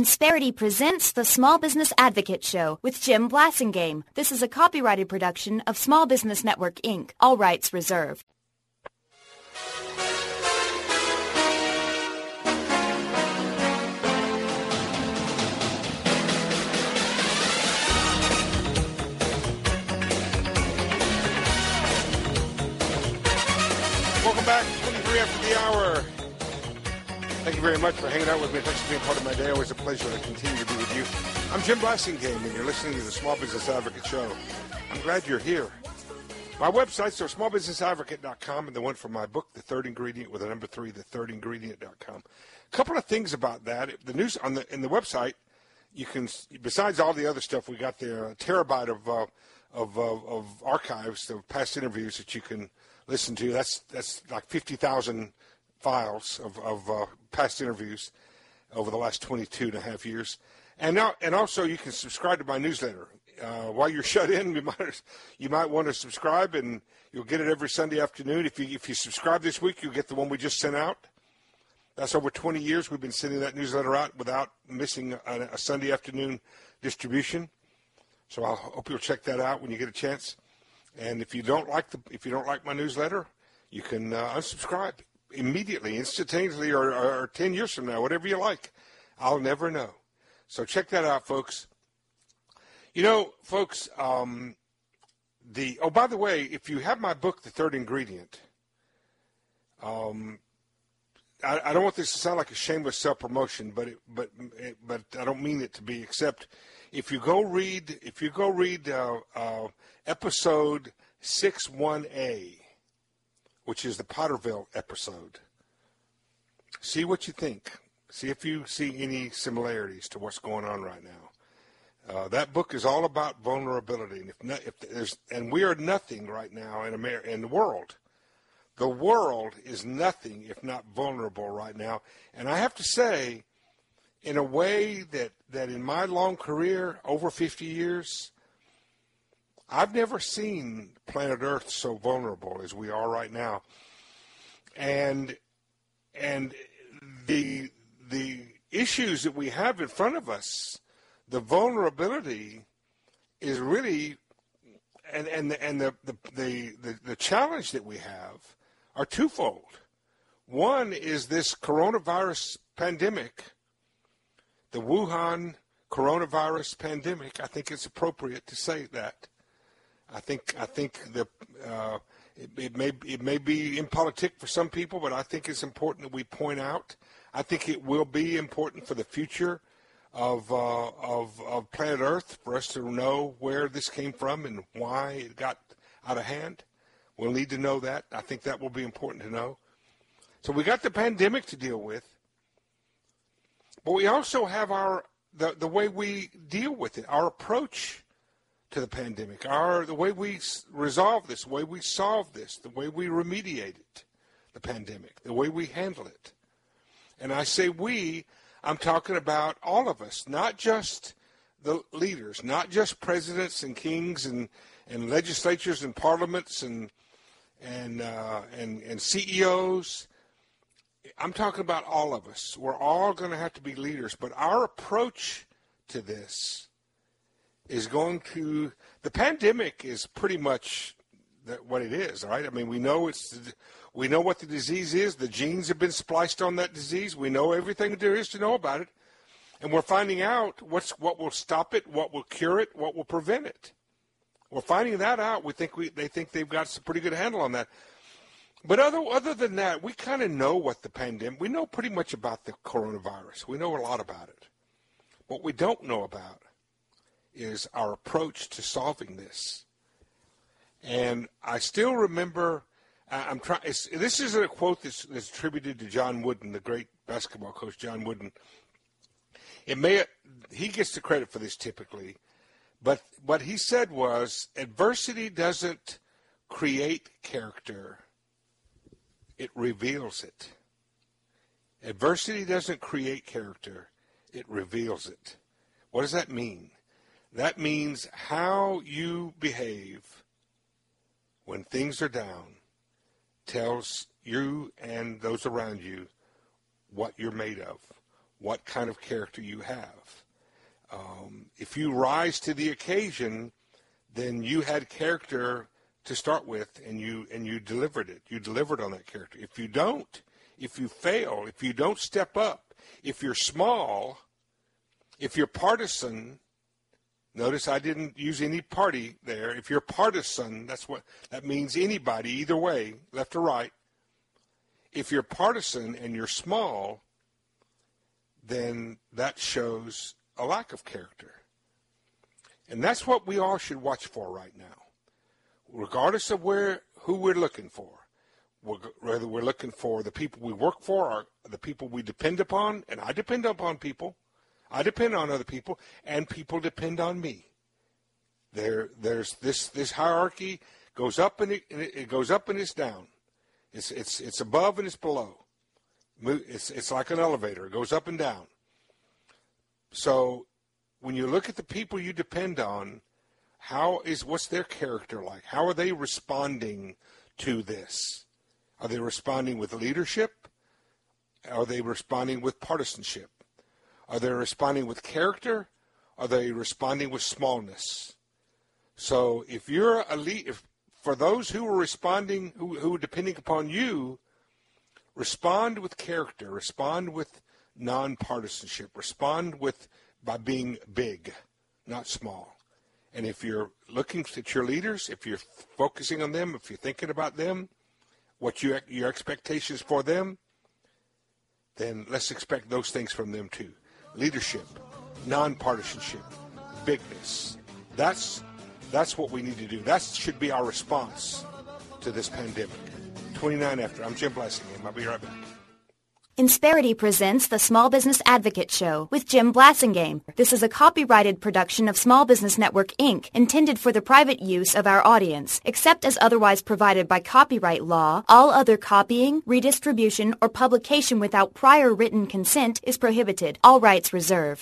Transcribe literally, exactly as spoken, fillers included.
Insperity presents the Small Business Advocate Show with Jim Blasingame. This is a copyrighted production of Small Business Network, Incorporated. All rights reserved. Welcome back, twenty-three after the hour. Thank you very much for hanging out with me. Thanks for being part of my day. Always a pleasure to continue to be with you. I'm Jim Blasingame, and you're listening to the Small Business Advocate Show. I'm glad you're here. My websites are small business advocate dot com and the one for my book, The Third Ingredient, with a number three, the third ingredient dot com. A couple of things about that. The news on the in the website, you can, besides all the other stuff we got there, a terabyte of uh, of, of of archives of past interviews that you can listen to. That's that's like fifty thousand files of, of uh, past interviews over the last twenty-two and a half years. And now, and also you can subscribe to my newsletter. Uh, while you're shut in, you might, you might want to subscribe, and you'll get it every Sunday afternoon. If you, if you subscribe this week, you'll get the one we just sent out. That's over twenty years we've been sending that newsletter out without missing a, a Sunday afternoon distribution. So I hope you'll check that out when you get a chance. And if you don't like the, if you don't like my newsletter, you can uh, unsubscribe immediately, instantaneously, or, or ten years from now, whatever you like. I'll never know. So check that out, folks. You know, folks, um, the, oh, by the way, if you have my book, The Third Ingredient, um, I, I don't want this to sound like a shameless self-promotion, but it, but it, but I don't mean it to be, except if you go read, if you go read uh, uh, episode six one A, which is the Potterville episode, see what you think. See if you see any similarities to what's going on right now. Uh, that book is all about vulnerability, and if, not, if there's, and we are nothing right now in America, in the world. The world is nothing if not vulnerable right now. And I have to say, in a way that, that in my long career, over fifty years, I've never seen planet Earth so vulnerable as we are right now. And and the the issues that we have in front of us, the vulnerability is really, and and the and the the, the, the, the challenge that we have are twofold. One is this coronavirus pandemic, the Wuhan coronavirus pandemic. I think it's appropriate to say that. I think I think the uh, it, it may it may be impolitic for some people, but I think it's important that we point out. I think it will be important for the future of uh, of of planet Earth for us to know where this came from and why it got out of hand. We'll need to know that. I think that will be important to know. So we got the pandemic to deal with, but we also have our the the way we deal with it, our approach to the pandemic, our the way we resolve this, the way we solve this, the way we remediate it, the pandemic, the way we handle it. And I say we, I'm talking about all of us, not just the leaders, not just presidents and kings and, and legislatures and parliaments and and, uh, and and C E Os. I'm talking about all of us. We're all going to have to be leaders, but our approach to this is going to, the pandemic is pretty much the, what it is, right? I mean, we know it's, we know what the disease is. The genes have been spliced on that disease. We know everything there is to know about it. And we're finding out what's what will stop it, what will cure it, what will prevent it. We're finding that out. We think we they think they've got some pretty good handle on that. But other other than that, we kind of know what the pandemic, we know pretty much about the coronavirus. We know a lot about it. What we don't know about is our approach to solving this. And I still remember, I'm trying. This is a quote that's, that's attributed to John Wooden, the great basketball coach, John Wooden. It may he gets the credit for this typically, but what he said was, adversity doesn't create character; it reveals it. Adversity doesn't create character; it reveals it. What does that mean? That means how you behave when things are down tells you and those around you what you're made of, what kind of character you have. Um, if you rise to the occasion, then you had character to start with, and you and you delivered it. You delivered on that character. If you don't, if you fail, if you don't step up, if you're small, if you're partisan, notice I didn't use any party there. If you're partisan, that's what that means. Anybody, either way, left or right. If you're partisan and you're small, then that shows a lack of character. And that's what we all should watch for right now. Regardless of where who we're looking for, whether we're looking for the people we work for or the people we depend upon, and I depend upon people, I depend on other people, and people depend on me. There, there's this this hierarchy goes up and it, it goes up and it's down. It's it's it's above and it's below. It's it's like an elevator. It goes up and down. So when you look at the people you depend on, how is what's their character like? How are they responding to this? Are they responding with leadership? Are they responding with partisanship? Are they responding with character? Are they responding with smallness? So if you're a lead, if for those who are responding, who, who are depending upon you, respond with character. Respond with nonpartisanship. Respond with by being big, not small. And if you're looking at your leaders, if you're focusing on them, if you're thinking about them, what you, your expectations for them, then let's expect those things from them too. Leadership, nonpartisanship, bigness. That's that's what we need to do. That should be our response to this pandemic. twenty-nine after. I'm Jim Blasingame. I'll be right back. Insperity presents the Small Business Advocate Show with Jim Blasingame. This is a copyrighted production of Small Business Network, Incorporated, intended for the private use of our audience. Except as otherwise provided by copyright law, all other copying, redistribution, or publication without prior written consent is prohibited. All rights reserved.